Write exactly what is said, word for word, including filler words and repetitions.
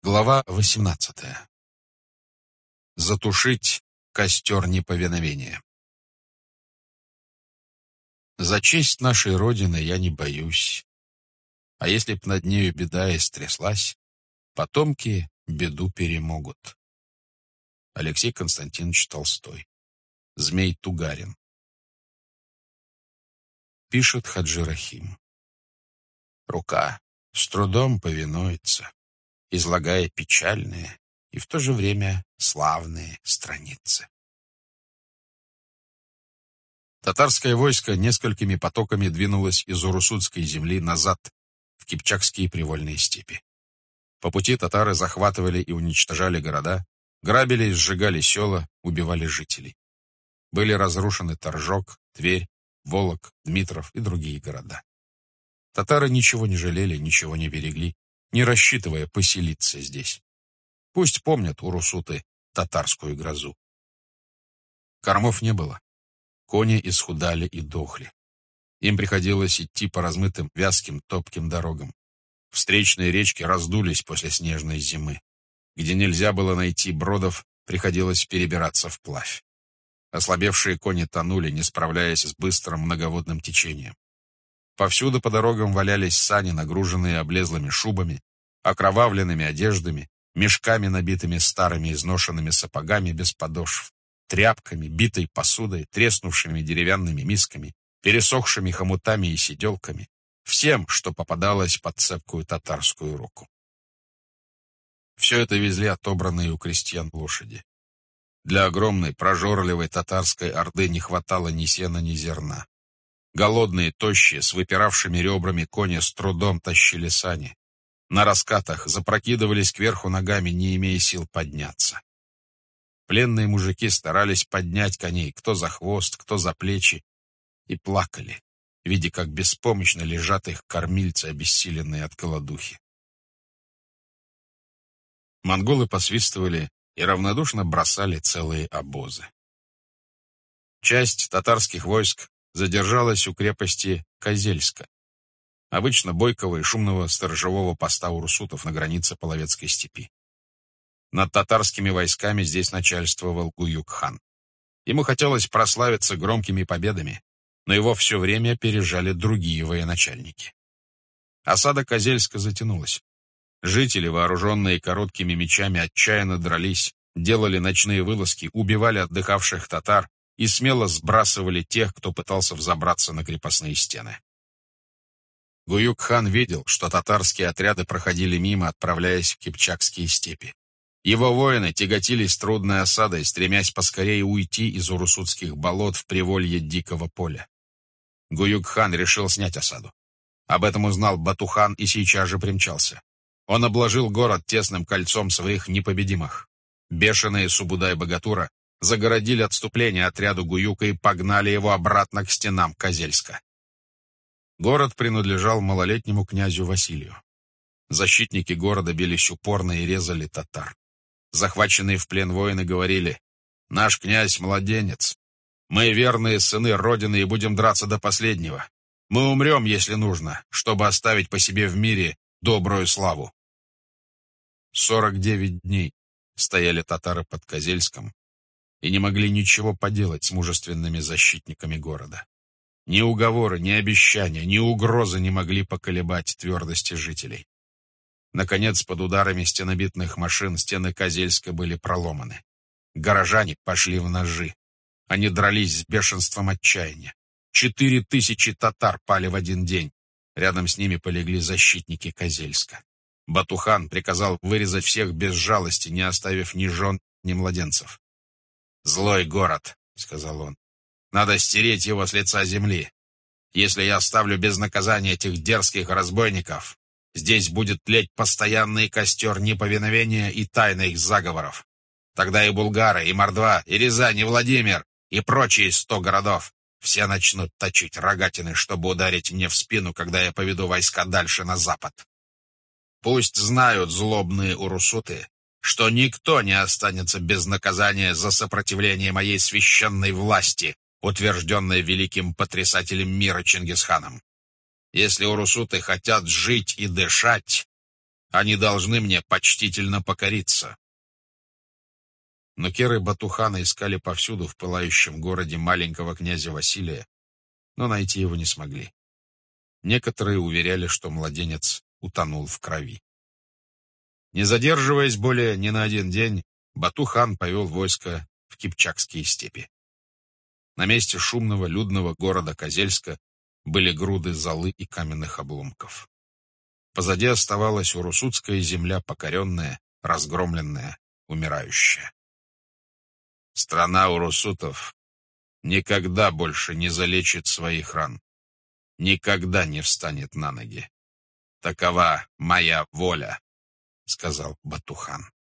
Глава восемнадцатая. Затушить костер неповиновения. За честь нашей Родины я не боюсь. А если б над нею беда и стряслась, потомки беду перемогут. Алексей Константинович Толстой. Змей Тугарин. Пишет Хаджи Рахим. Рука с трудом повинуется, излагая печальные и в то же время славные страницы. Татарское войско несколькими потоками двинулось из Урусутской земли назад в кипчакские привольные степи. По пути татары захватывали и уничтожали города, грабили и сжигали села, убивали жителей. Были разрушены Торжок, Тверь, Волок, Дмитров и другие города. Татары ничего не жалели, ничего не берегли, не рассчитывая поселиться здесь. Пусть помнят урусуты татарскую грозу. Кормов не было. Кони исхудали и дохли. Им приходилось идти по размытым, вязким, топким дорогам. Встречные речки раздулись после снежной зимы. Где нельзя было найти бродов, приходилось перебираться вплавь. Ослабевшие кони тонули, не справляясь с быстрым многоводным течением. Повсюду по дорогам валялись сани, нагруженные облезлыми шубами, окровавленными одеждами, мешками, набитыми старыми изношенными сапогами без подошв, тряпками, битой посудой, треснувшими деревянными мисками, пересохшими хомутами и сиделками, всем, что попадалось под цепкую татарскую руку. Все это везли отобранные у крестьян лошади. Для огромной прожорливой татарской орды не хватало ни сена, ни зерна. Голодные, тощие, с выпиравшими ребрами кони с трудом тащили сани. На раскатах запрокидывались кверху ногами, не имея сил подняться. Пленные мужики старались поднять коней, кто за хвост, кто за плечи, и плакали, видя, как беспомощно лежат их кормильцы, обессиленные от голодухи. Монголы посвистывали и равнодушно бросали целые обозы. Часть татарских войск задержалась у крепости Козельска, обычно бойкого и шумного сторожевого поста урусутов на границе Половецкой степи. Над татарскими войсками здесь начальствовал Гуюк-хан. Ему хотелось прославиться громкими победами, но его все время опережали другие военачальники. Осада Козельска затянулась. Жители, вооруженные короткими мечами, отчаянно дрались, делали ночные вылазки, убивали отдыхавших татар и смело сбрасывали тех, кто пытался взобраться на крепостные стены. Гуюк-хан видел, что татарские отряды проходили мимо, отправляясь в кипчакские степи. Его воины тяготились трудной осадой, стремясь поскорее уйти из урусутских болот в приволье дикого поля. Гуюк-хан решил снять осаду. Об этом узнал Батухан и сейчас же примчался. Он обложил город тесным кольцом своих непобедимых. Бешеные Субудай и Богатура загородили отступление отряду Гуюка и погнали его обратно к стенам Козельска. Город принадлежал малолетнему князю Василию. Защитники города бились упорно и резали татар. Захваченные в плен воины говорили: «Наш князь младенец. Мы верные сыны Родины и будем драться до последнего. Мы умрем, если нужно, чтобы оставить по себе в мире добрую славу». Сорок девять дней стояли татары под Козельском и не могли ничего поделать с мужественными защитниками города. Ни уговоры, ни обещания, ни угрозы не могли поколебать твердости жителей. Наконец, под ударами стенобитных машин стены Козельска были проломаны. Горожане пошли в ножи. Они дрались с бешенством отчаяния. Четыре тысячи татар пали в один день. Рядом с ними полегли защитники Козельска. Батухан приказал вырезать всех без жалости, не оставив ни жен, ни младенцев. «Злой город», — сказал он. «Надо стереть его с лица земли. Если я оставлю без наказания этих дерзких разбойников, здесь будет тлеть постоянный костер неповиновения и тайных заговоров. Тогда и Булгары, и Мордва, и Рязань, и Владимир, и прочие сто городов все начнут точить рогатины, чтобы ударить мне в спину, когда я поведу войска дальше на запад. Пусть знают злобные урусуты, что никто не останется без наказания за сопротивление моей священной власти, утвержденной великим потрясателем мира Чингисханом. Если урусуты хотят жить и дышать, Они должны мне почтительно покориться. Но керы Батухана искали повсюду в пылающем городе маленького князя Василия, но найти его не смогли. Некоторые уверяли, что младенец утонул в крови. Не задерживаясь более ни на один день, Бату-хан повел войско в Кипчакские степи. На месте шумного, людного города Козельска были груды золы и каменных обломков. Позади оставалась урусутская земля, покоренная, разгромленная, умирающая. Страна урусутов никогда больше не залечит своих ран, никогда не встанет на ноги. Такова моя воля, — сказал Бату-хан.